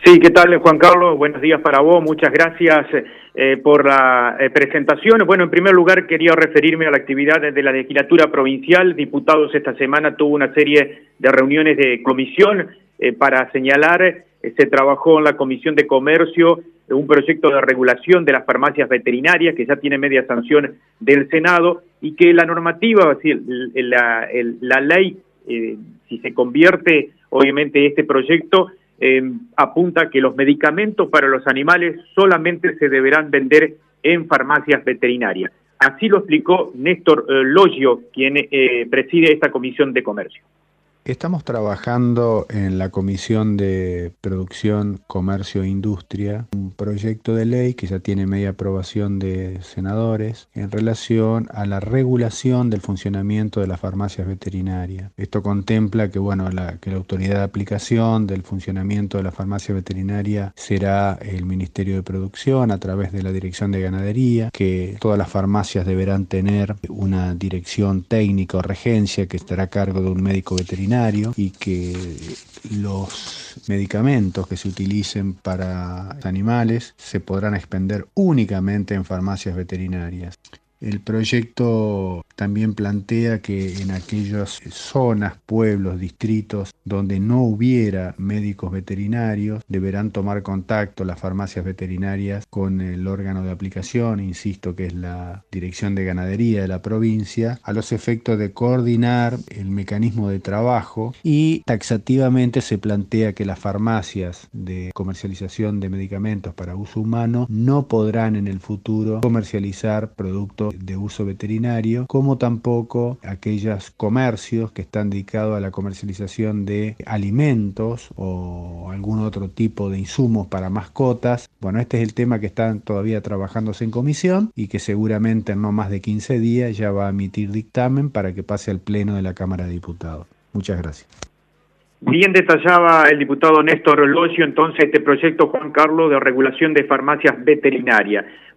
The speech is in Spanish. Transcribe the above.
Sí, ¿qué tal, Juan Carlos? Buenos días para vos, muchas gracias por la presentación. Bueno, en primer lugar quería referirme a la actividad de la legislatura provincial. Diputados esta semana tuvo una serie de reuniones de comisión para señalar, se trabajó en la Comisión de Comercio un proyecto de regulación de las farmacias veterinarias que ya tiene media sanción del Senado y que la normativa, es decir, la ley, si se convierte obviamente este proyecto, apunta a que los medicamentos para los animales solamente se deberán vender en farmacias veterinarias. Así lo explicó Néstor Logio, quien preside esta Comisión de Comercio. Estamos trabajando en la Comisión de Producción, Comercio e Industria, un proyecto de ley que ya tiene media aprobación de senadores en relación a la regulación del funcionamiento de las farmacias veterinarias. Esto contempla que, que la autoridad de aplicación del funcionamiento de la farmacia veterinaria será el Ministerio de Producción a través de la Dirección de Ganadería, que todas las farmacias deberán tener una dirección técnica o regencia que estará a cargo de un médico veterinario, y que los medicamentos que se utilicen para animales se podrán expender únicamente en farmacias veterinarias. El proyecto también plantea que en aquellas zonas, pueblos, distritos donde no hubiera médicos veterinarios, deberán tomar contacto las farmacias veterinarias con el órgano de aplicación, insisto que es la Dirección de Ganadería de la provincia, a los efectos de coordinar el mecanismo de trabajo, y taxativamente se plantea que las farmacias de comercialización de medicamentos para uso humano no podrán en el futuro comercializar productos de uso veterinario, como tampoco aquellos comercios que están dedicados a la comercialización de alimentos o algún otro tipo de insumos para mascotas. Bueno, este es el tema que están todavía trabajándose en comisión y que seguramente en no más de 15 días ya va a emitir dictamen para que pase al Pleno de la Cámara de Diputados. Muchas gracias. Bien detallaba el diputado Néstor Logio entonces este proyecto, Juan Carlos, de regulación de farmacias veterinarias.